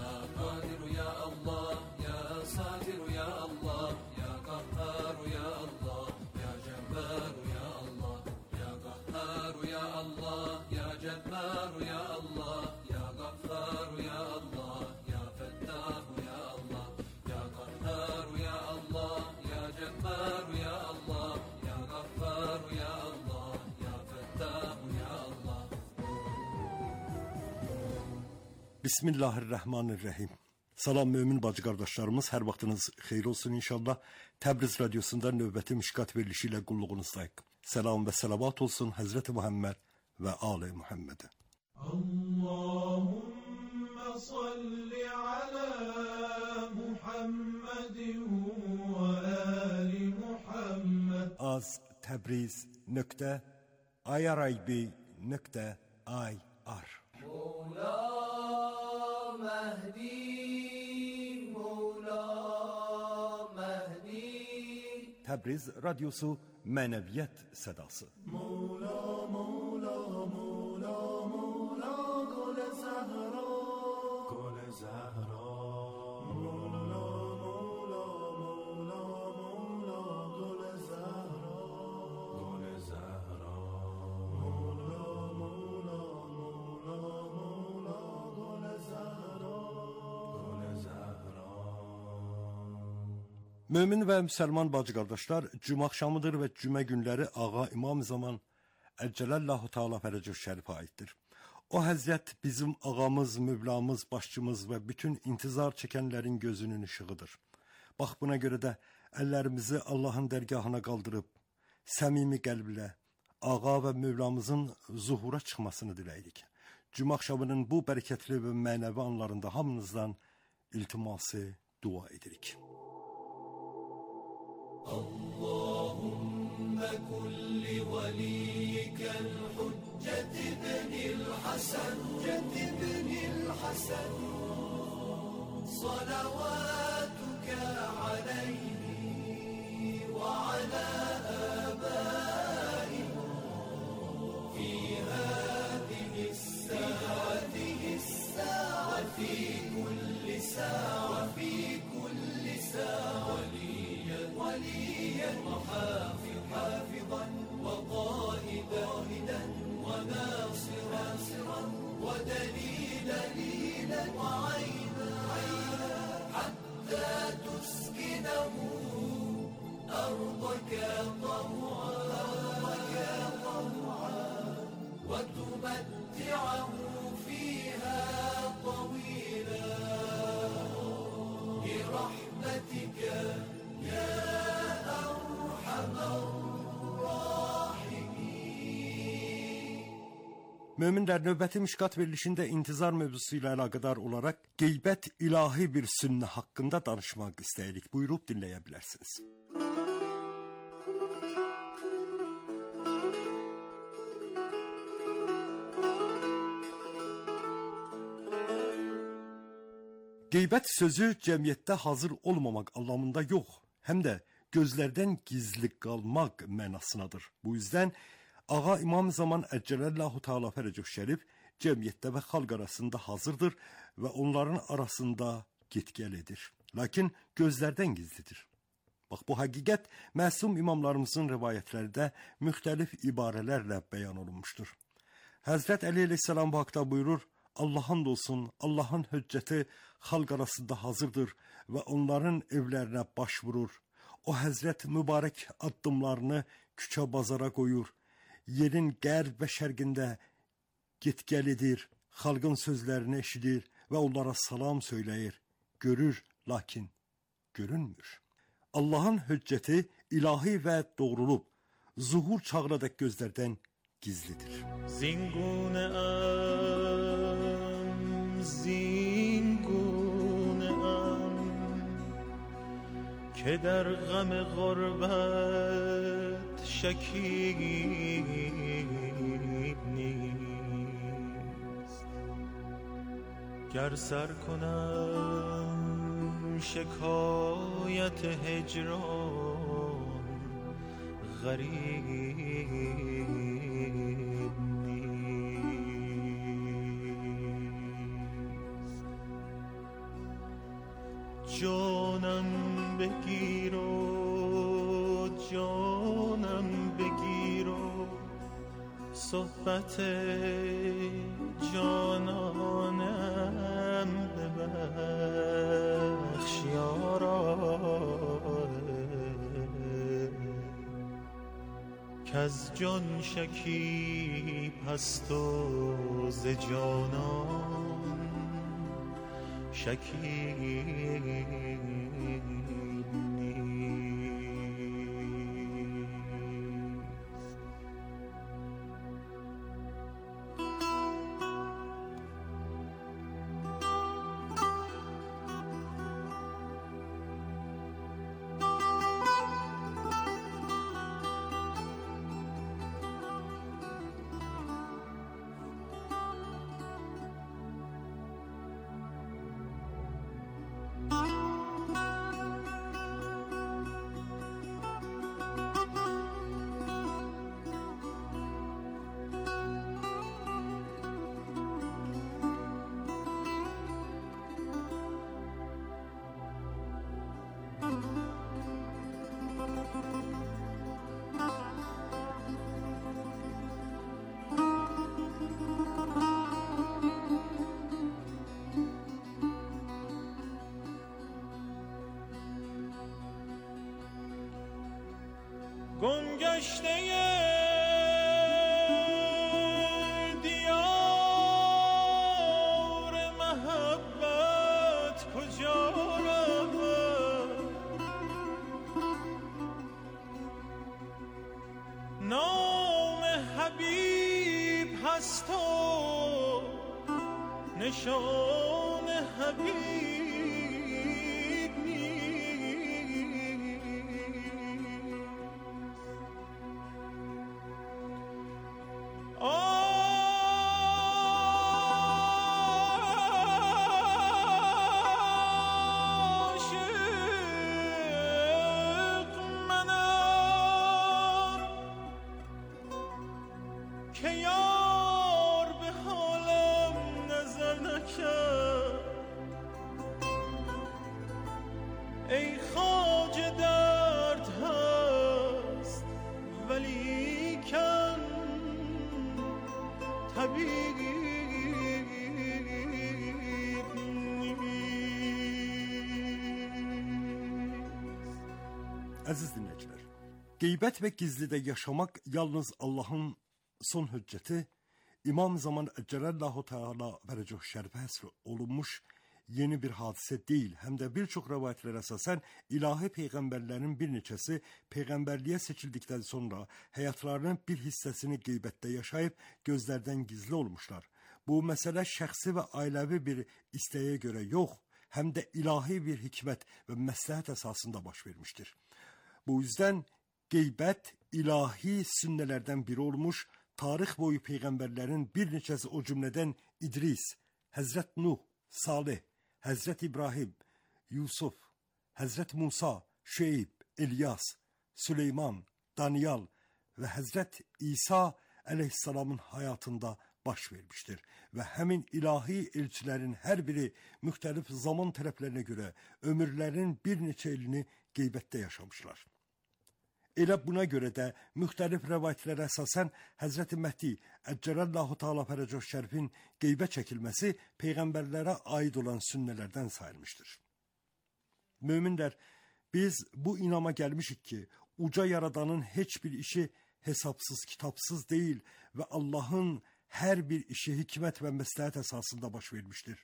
Bismillahirrahmanirrahim. Salam mömin bacı qardaşlarımız, hər vaxtınız xeyir olsun inşallah. Təbriz Radiyosunda növbəti Mişkat verilişi ilə qulluğunuzdayıq. Salam və salavat olsun Həzrəti Muhammed və Ali Muhammedə. Allahümme salli ala Muhammedin və ali Muhammed. Az Təbriz nöqtə irib.ir Mevla Mehdi, Mevla Mehdi. Təbriz Radyosu mənəviyyət sədası. Mevla, Mevla, Mevla, Mevla, Gül Zahra, Gül Zahra. Mevla, Mevla, Mevla, Mevla, Gül Zahra, Gül Zahra. Mevla, Mevla, Mevla, Mevla, Gül Zahra, Gül Zahra. Mömin və müsəlman bacı qardaşlar, cümə axşamıdır və cümə günləri Ağa İmam Zaman Əccələllahu Teala Fərəcəh Şərifə aiddir. O həzrət bizim ağamız, mövlamız, başçımız və bütün intizar çəkənlərin gözünün işığıdır. Bax buna görə də əllərimizi Allahın dərgahına qaldırıb, səmimi qəlblə ağa və mövlamızın zuhura çıxmasını diləyirik. Cümə axşamının bu bərəkətli və mənəvi anlarında hamınızdan iltiması dua edirik. اللهم كن لوليك الحجة بن الحسن بن الحسن صلواتك عليه وعلى آبائه في هذه الساعة وفي كل ساعة وفي كل ساعة وليا وحافظا وقائدا وناصرا ودليلا وعينا حتى تسكنه أرضك طوعا وتمتعه فيها طويلا برحمتك يا أرحم الراحمين. Möminlər, növbəti Mişkat verilişində intizar mövzusu ilə əlaqədar olaraq qeybət ilahi bir sünnə haqqında danışmaq istəyirik. Buyurub dinləyə bilərsiniz. Qeybət sözü cəmiyyətdə hazır olmamaq anlamında yox, həm də gözlərdən gizli qalmaq mənasındadır. Bu yüzden Ağa İmam Zaman Əccələllahu Teala Fərəcəh Şərif cəmiyyətdə və xalq arasında hazırdır və onların arasında get-gəl edir. Lakin gözlərdən gizlidir. Bax, bu həqiqət məsum imamlarımızın rivayətlərində müxtəlif ibarələrlə bəyan olunmuşdur. Həzrət Əli əleyhissalam bu haqda buyurur: Allah'ın olsun, Allah'ın hüccəti xalq arasında hazırdır və onların evlərinə baş vurur. O həzrət mübarək addımlarını küçə bazara qoyur. Yerin qərb və şərqində get-gəl edir, xalqın sözlərini eşidir və onlara salam söyləyir. Görür, lakin görünmür. Allah'ın hüccəti ilahi və doğrulub, zuhur çağıradək gözlərdən gizlidir. Zingune am, zingune am, که در غم غربت شکیب نیست. گر سر کنم شکایت هجران غریب نیست. جانم بگیر و جانم بگیر و صحبت جانانم ببخش یارا، کز جان شکیب هست و ز جانان شکیب گمگشته دیار محبت کجا رود، نام حبیب هست و نشان حبیب که یار به حالم نظر نکرد. ای خواجه درد هست ولیکن طبیب نیست. Əziz dinləyicilər, qeybət və gizlidə yaşamaq yalnız Allahın son hüccəti, İmam Zaman Əcələllahu Teala Fərəcuh Şərifə həsr olunmuş yeni bir hadisə deyil. Həm də bir çox rəvayətlərə əsasən ilahi peyğəmbərlərin bir neçəsi peyğəmbərliyə seçildikdən sonra həyatlarının bir hissəsini qeybətdə yaşayıb gözlərdən gizli olmuşlar. Bu məsələ şəxsi və ailəvi bir istəyə görə yox, həm də ilahi bir hikmət və məsləhət əsasında baş vermişdir. Bu yüzden qeybət ilahi sünnələrdən biri olmuş, tarix boyu peyğəmbərlərin bir neçəsi o cümlədən İdris, Həzrət Nuh, Salih, Həzrət İbrahim, Yusuf, Həzrət Musa, Şüeyb, İlyas, Süleyman, Daniyal və Həzrət İsa əleyhissalamın həyatında baş vermişdir. Və həmin ilahi elçilərin hər biri müxtəlif zaman tərəflərinə görə ömürlərin bir neçə ilini qeybətdə yaşamışlar. Elə buna görə də müxtəlif rəvayətlərə əsasən Həzrəti Məhdi Əcələllahu Teala Fərəcuh Şərifin qeybə çəkilməsi peyğəmbərlərə aid olan sünnələrdən sayılmışdır. Möminlər, biz bu inama gəlmişik ki, uca yaradanın heç bir işi hesabsız, kitabsız deyil və Allahın hər bir işi hikmət və məsləhət əsasında baş vermişdir.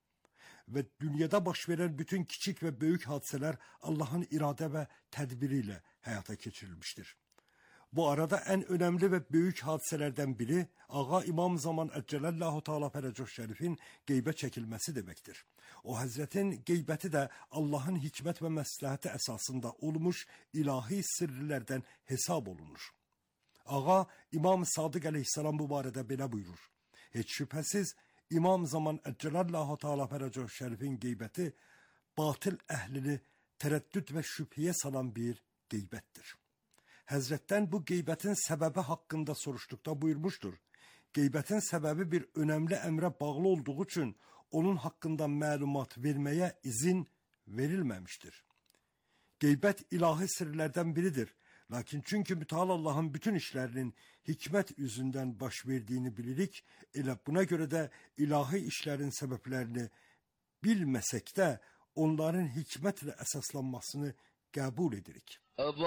Və dünyada baş verən bütün kiçik və böyük hadisələr Allahın iradə və tədbiri ilə həyata keçirilmişdir. Bu arada ən önəmli və böyük hadisələrdən biri Ağa İmam Zaman Əcələllahu Teala Fərəcuh Şərifin qeybə çəkilməsi deməkdir. O Həzrətin qeybəti də Allahın hikmət və məsləhəti əsasında olmuş ilahi sirrlərdən hesab olunur. Ağa İmam Sadiq əleyhissalam bu barədə belə buyurur. Heç şübhəsiz İmam Zaman Əcələllahu Teala Fərəcuh Şərifin qeybəti batıl əhlini tərəddüd və şübhəyə salan bir qeybətdir. Həzrətdən bu qeybətin səbəbi haqqında soruşduqda buyurmuşdur. Qeybətin səbəbi bir önəmli əmrə bağlı olduğu üçün onun haqqında məlumat verməyə izin verilməmişdir. Qeybət ilahi sirlərdən biridir. Lakin çünki mütəal Allahın bütün işlərinin hikmət üzündən baş verdiyini bilirik, elə buna görə də ilahi işlərin səbəblərini bilməsək də onların hikmətlə əsaslanmasını qəbul edirik.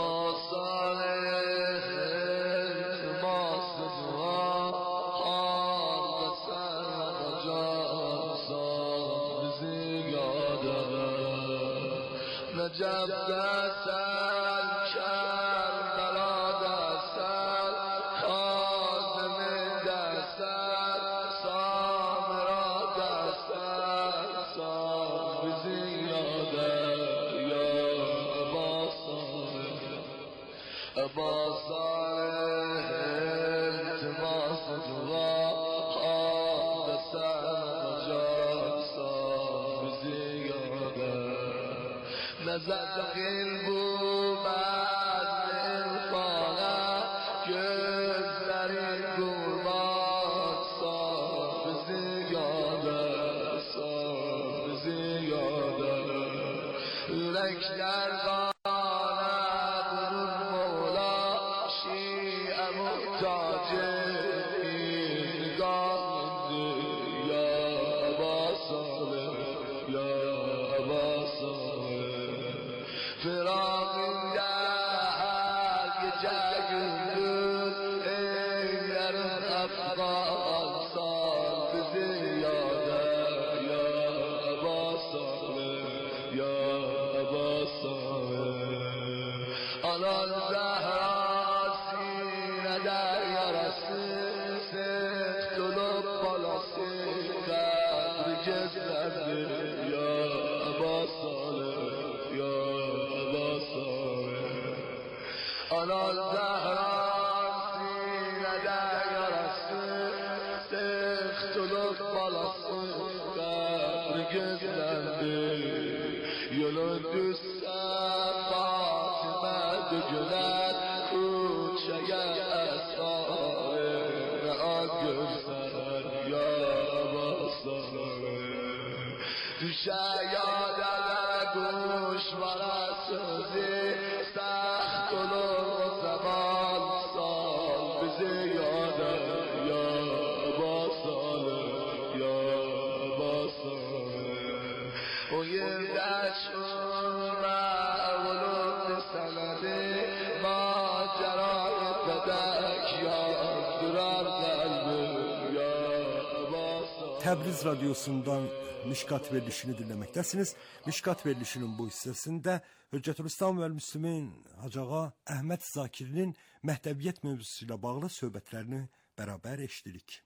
Təbriz Radyosu'ndan Mişkat verilişini dinləməkdəsiniz. Mişkat verilişinin bu hissəsində Hüccətülislam və Müslümin Hacı Ağa Əhməd Zakirinin məhdəviyyət mövzusu ilə bağlı söhbətlərini bərabər eşidirik.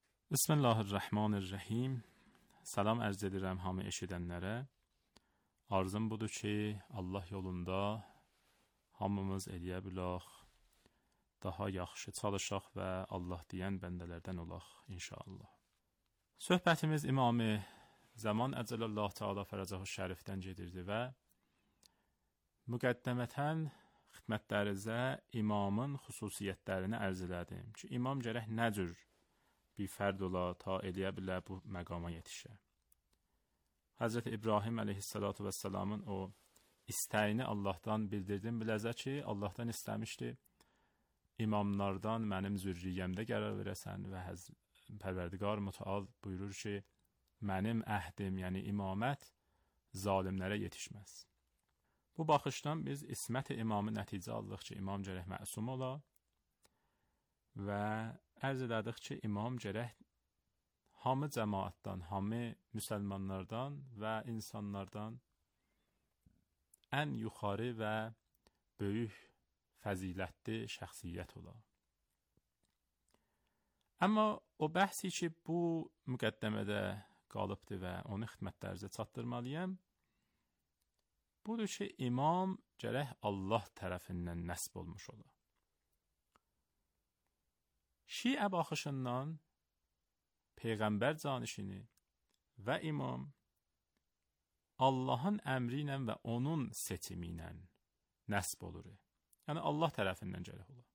Bismillahirrahmanirrahim. Salam ərz edirəm hamı eşidənlərə. Arzum budur ki, Allah yolunda hamımız eləyə bilək, daha yaxşı çalışaq və Allah deyən bəndələrdən olaq inşallah. Söhbətimiz İmam-ı Zaman Əcəlallah Teala Fərəcəhu Şərifdən gedirdi və müqəddəmətən xidmətlərinizə imamın xüsusiyyətlərini ərz elədim ki, imam gərək nə cür bir fərd ola ta eləyə bilər bu məqama yetişə. Həzrət İbrahim əleyhissalatu vəssalamın o istəyini Allahdan bildirdim biləcə ki, Allahdan istəmişdi, imamlardan mənim zürriyyəmdə qərar verəsən və həz Pərverdigar Mütəal buyurur ki, mənim əhdim, yəni imamət zalimlərə yetişməz. Bu baxışdan biz ismət-i imamı nəticə aldıq ki, imam gərək məsum ola və ərz edədik ki, imam gərək hamı cəmaatdan, hamı müsəlmanlardan və insanlardan ən yuxarı və böyük fəzilətli şəxsiyyət ola. Amma o bəhsi ki, bu müqəddəmədə qalıbdır və onu xidmətlərinizə çatdırmalıyam, budur ki, imam gərək Allah tərəfindən nəsb olmuş ola. Şiə baxışından Peyğəmbər canişini və imam Allahın əmri ilə və onun seçimi ilə nəsb olur. Yəni Allah tərəfindən gərək ola.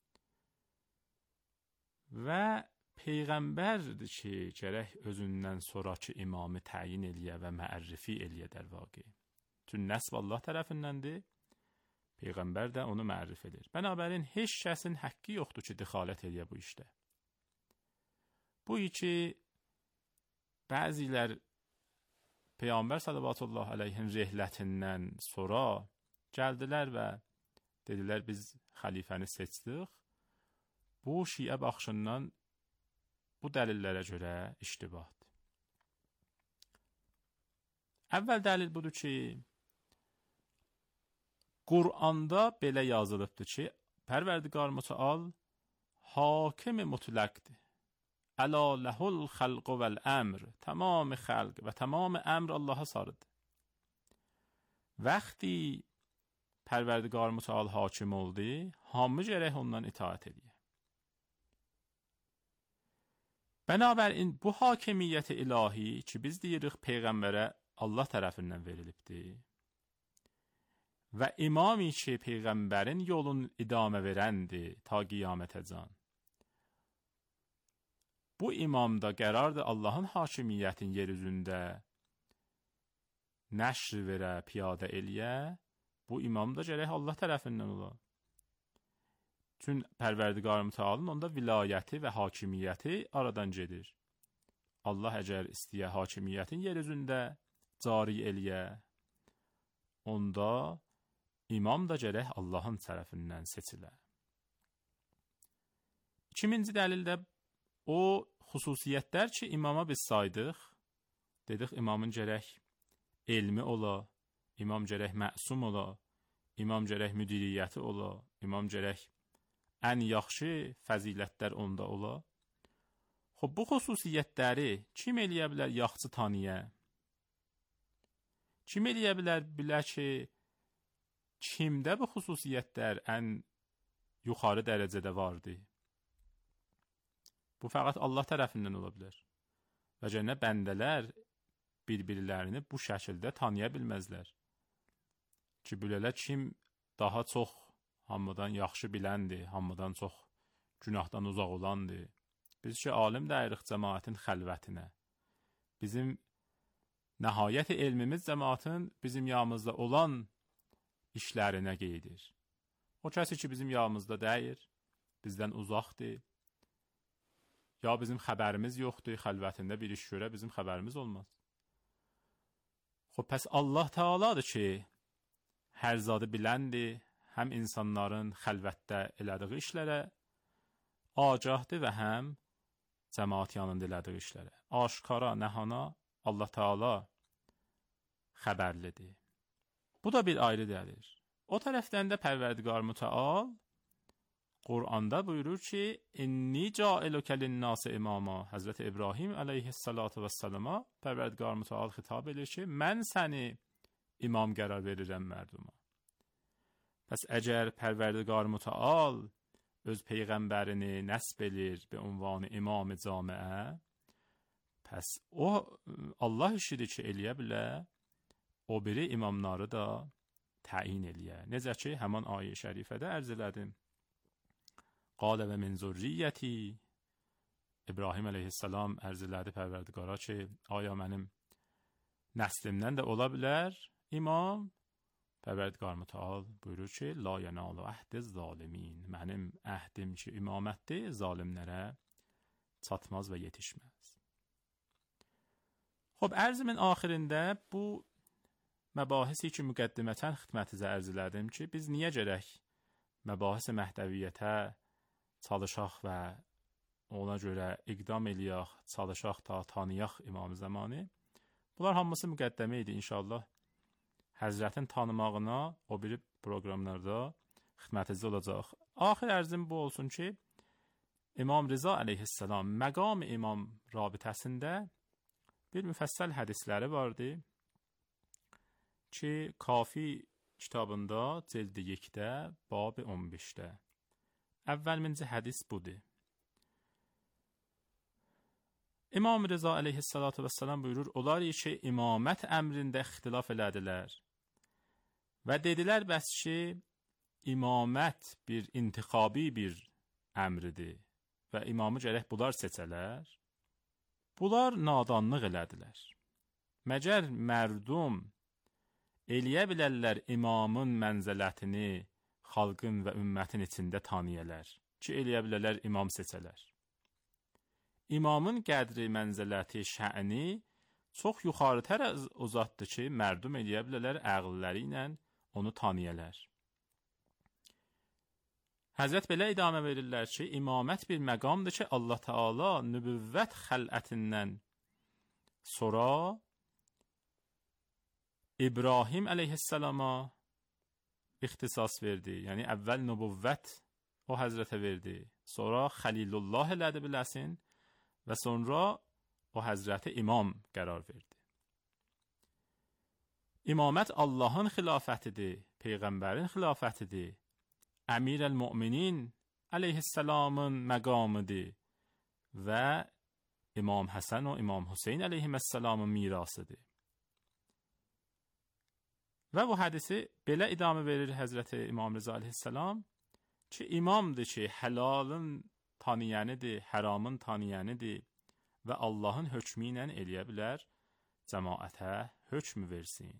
Və Peyğəmbərdir ki, gərək özündən sonraki imamı təyin eləyə və məərrifi eləyə در واقع. Çünki nəsb Allah tərəfindəndir. Peyğəmbər də onu məərrif edir. Bənabərin heç kəsin haqqı yoxdur ki, dixalət eləyə bu işdə. Bu ki, bəzilər Peyğəmbər sallallahu əleyhin rəhlətindən sonra gəldilər və dedilər biz xəlifəni seçdik. Bu şiə baxışından bu dəlillərə görə iştibahdır. Əvvəl dəlil budur ki, Qur'anda belə yazılıbdır ki, Pərverdigar Mütəal hakim mütləqdir. Əla ləhul xəlq vəl əmr. Tamam xəlq və tamam əmr Allaha sarıdır. Vəxti Pərverdigar Mütəal hakim oldu, hamı gərək ondan itaat edir. Bənabərin bu hakimiyyət ilahi ki, biz deyirik Peyğəmbərə Allah tərəfindən verilibdir. Və imami ki, Peyğəmbərin yolun idamə verəndir ta qiyamətəcən. Bu imamda qərardır Allahın hakimiyyətin yer üzündə nəşr verə, piyadə eləyə, bu imam da gərək Allah tərəfindən ola. Çün Pərverdigar Mütəalın onda vilayəti və hakimiyyəti aradan gedir. Allah əgər istəyə hakimiyyətin yer üzündə cari eləyə, onda imam da gərək Allahın tərəfindən seçilə. İkinci dəlildə o xüsusiyyətlər ki, imama biz saydıq, dedik imamın gərək elmi ola, imam gərək məsum ola, imam gərək müdiriyyəti ola, imam gərək ən yaxşı fəzilətlər onda ola. Xob, bu xüsusiyyətləri kim eləyə bilər yaxçı tanıya? Kim eləyə bilər bilə ki, kimdə bu xüsusiyyətlər ən yuxarı dərəcədə vardır? Bu fəqət Allah tərəfindən ola bilər. Və cənə bəndələr bir-birlərini bu şəkildə tanıya bilməzlər. Ki, bilələ kim daha çox hamıdan yaxşı biləndir, hamıdan çox günahdan uzaq olandır. Biz ki, alim dəyirik cəmaətin xəlvətinə. Bizim nəhayət elmimiz cəmaətin bizim yanımızda olan işlərinə qeydir. O kəsi ki, bizim yanımızda dəyir, bizdən uzaqdır, ya bizim xəbərimiz yoxdur, xəlvətində bir iş görə bizim xəbərimiz olmaz. Xob, pəs Allah Teala'dır ki, hər zadı biləndir, həm insanların xəlvətdə elədiği işlərə agahdır və həm cəmaat yanında elədiği işlərə. Aşkara, nəhana Allah Teala xəbərlidir. Bu da bir ayrı dəlir. O tərəfdən də Pərverdigar Mütəal Qur'anda buyurur ki, inni cailuke linnâsi imama. Həzrəti İbrahim əleyhissalatu vəssalama Pərverdigar Mütəal xitab edir ki, mən səni imam qərar verirəm mərduma. Pəs əgər Pərverdigar Mütəal öz peyğəmbərini nəsb edir be ünvanı imam-ı camiə, pəs o Allah işidir ki, eləyə bilə, o biri imamları da təyin eləyə. Necə ki, həman ayə-i şərifədə ərz elədim. Qalə və min zürriyyəti, İbrahim əleyhissalam ərz elədi Pərverdigara ki, aya mənim nəslimdən də ola bilər imam? Pərverdigar Mütəal buyurur ki, la yanalu əhdiz zalimin. Mənim əhdim ki, imamətdir, zalimlərə çatmaz və yetişməz. Xob, ərzimin axirində bu məbahisi ki, müqəddimətən xidmətinizə ərz elədim ki, biz niyə gərək məbahisi məhdəviyyətə çalışaq və ona görə iqdam eləyək, çalışaq ta tanıyaq İmam-ı Zamanı. Bunlar hamısı müqəddəmə idi inşallah. Həzrətin tanımağına o biri proqramlarda xidmətinizdə olacaq. Axir ərzim bu olsun ki, İmam Rıza əleyhissalam məqam imam rabitəsində bir müfəssəl hədisləri vardı ki, Kafi kitabında cildi yekdə, bab on beşdə. Əvvəlminci hədis budur. İmam Rıza əleyhissalatu vesselam buyurur, onlar ki, imamət əmrində ixtilaf elədilər və dedilər, bəs ki, imamət bir intixabi bir əmridir və imamı gərək bunlar seçələr. Bunlar nadanlıq elədilər. Məgər mərdum eləyə bilərlər imamın mənzələtini xalqın və ümmətin içində tanıyələr ki, eləyə bilərlər imam seçələr. İmamın qədri, mənzələti, şəni çox yuxarıtər uzatdır ki, mərdum eləyə bilərlər əqlləri ilə onu tanıyələr. Həzrət belə idamə verirlər ki, imamət bir məqamdır ki, Allah Teala nübüvvət xələtindən sonra İbrahim əleyhissalama ixtisas verdi. Yəni, əvvəl nübüvvət o həzrətə verdi. Sonra Xəlilullah elədi biləsin və sonra o həzrəti imam qərar verdi. İmamət Allahın xilafətidir, Peyğəmbərin xilafətidir, Əmir əl-Müminin əleyhissalamın məqamıdır və İmam Həsən və İmam Hüseyn əleyhissalamın mirasıdır. Və bu hədisi belə idamə verir Həzrəti İmam Rıza əleyhissalam ki, imamdır ki, həlalın tanıyənidir, həramın tanıyənidir və Allahın hökmü ilə eləyə bilər, cəmaətə hökm versin.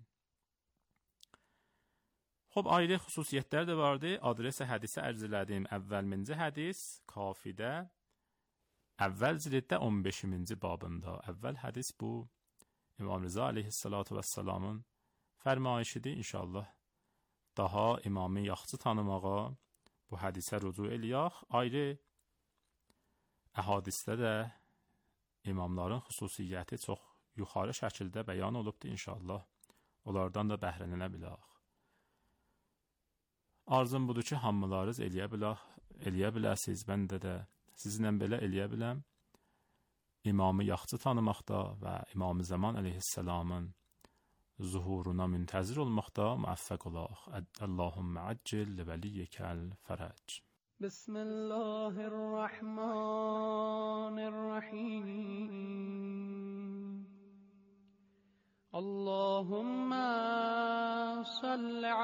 Xob, ayrı xüsusiyyətlər də vardı. Adresi hədisi ərz elədim. Əvvəlminci hədis, kafidə, əvvəl ziliddə on beşinci babında. Əvvəl hədis bu, İmam Rıza aleyhissalatu vesselamın fərmayişidir. İnşallah daha imamı yaxşı tanımağa bu hədisə rücu eləyək. Ayrı əhadisdə də imamların xüsusiyyəti çox yuxarı şəkildə bəyan olubdur. İnşallah onlardan da bəhrələnə bilək. Arzum budur ki, hamılarız eləyə bilək, eləyə biləsiz. Mən də də sizinlə belə eləyə biləm. İmamı yaxşı tanımaqda və İmam-ı Zaman əleyhissalamın zuhuruna müntəzir olmaqda müvəffəq olaq. Allahümmə əccil li vəliyyəkəl fərəc. Bismillahirrahmanirrahim. Allahümmə salli